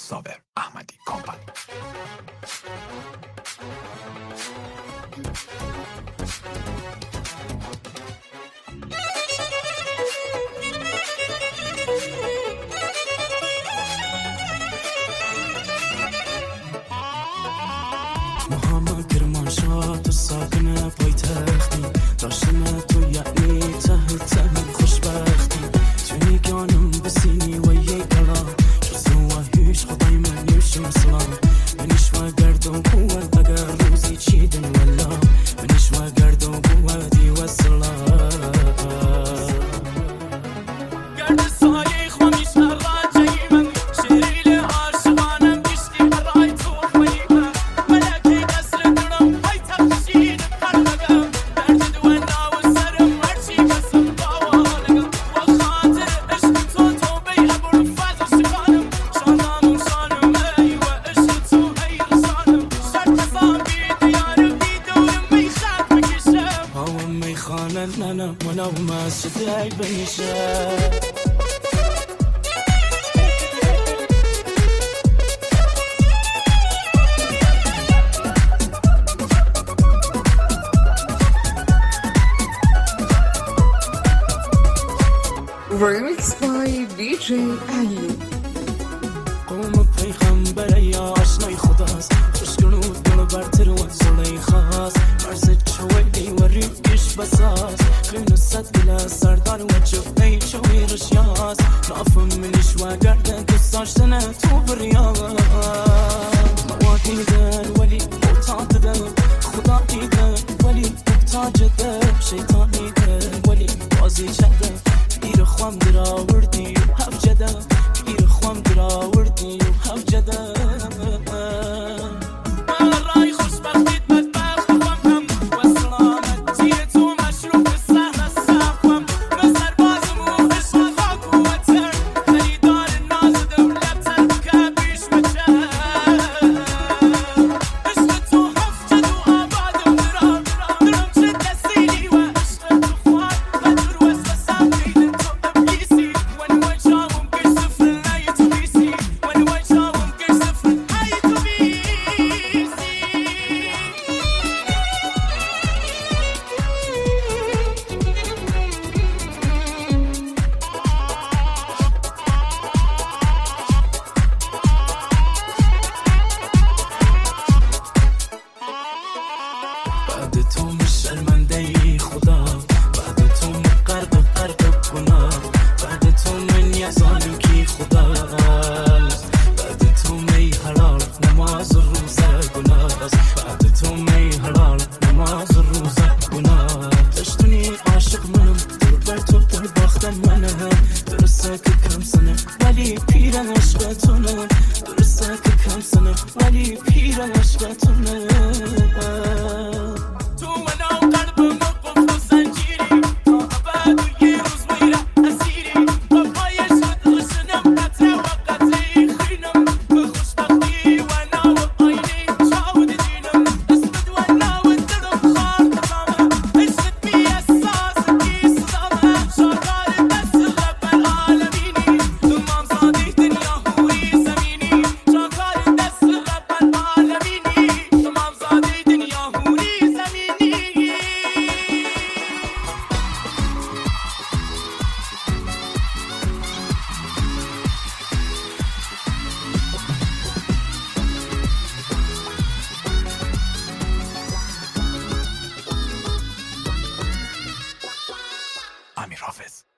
صابر احمدی کامپانی. محمد کرمانشاه تو ساکن پایتختی، داشتم تو یعنی ته خوشبختی، توی گانم بسینی و یه گلا جزو و هیچ خدای من یوشم سلام، منیش و گردم بود اگر روزی چیدن ولا، منیش و گردم بودی و سلام گرد سایه خوامیش راجعی من شیل عاشقانم گشتی برای تو خیمه ملکی قصر درم های تخشید پرمگم درد دونا و سرم هرچی بسم باوالگم و خاطر عشق تو بی ابر فضل شکانم شانم شانم ای و عشق تو ای رسانم شرط زابی دیارم دیدورم میخواد بکشم هاوم میخانه ننم منو مسجد ای بنشم Remix by DJ Ali. قوم پیغمبر یا آشنای خداست، خوشگنود دل برتر و زلی خواست، مرز چویلی و ریگش بساز، خیلی صد گل سردار و چوبی چوی رشیاز، نافم منیش و گرده دوست داشتن تو بریاز، ما دیدن ولی محتاط دن، خدا دیدن ولی محتاج دن، شیطان دیدن ولی بازی چده، گیر خوام در آوردی و هف جده، گیر خوام در آوردی و هف جده رای خوشبختیت بدبخت خوام و سلامت زیر تو مشروب به سهر سخوام نظر بازم و عشق خاک و وطن خریدار ناز دولتن که بیش بچه عشق تو هف جد و آبادم درام چه دستیلی و عشق تو خواه و در وسط سمتیدن تو ابلیسی ون وای شاوم گش سفر لای تو بیسی ون وای شاوم گش سفر های تو بیسی بعد تو شرمنده ای خدا، بعد تو غرق گناه، بعد تو من یه ظالم کی خدا، بعد تو می حلال نماز روزه گناه، بعد تو می حلال نماز روزه گناه، دشتونی عاشق منم دل بر تو دل باختن منم، درسته که کم سنم ولی پیرن عشقتونم، درسته که کم سنم ولی پیرن عشقتونم تو منو قلبم قفل و زنجیری تا ابد و یه روز میره اسیری با پای شد غشنم قطع و قطعی خینم به خوشبختی و ناو آینی شاود دینم اسمت و ناو دلم خار قضامه عشقت بی اساس کی صدامه شاکار دست رب العالمینی امام صادق دنیا هوی زمینی شاکار دست رب العالمینی امام صادق دنیا هوی زمینی امیر حافظ.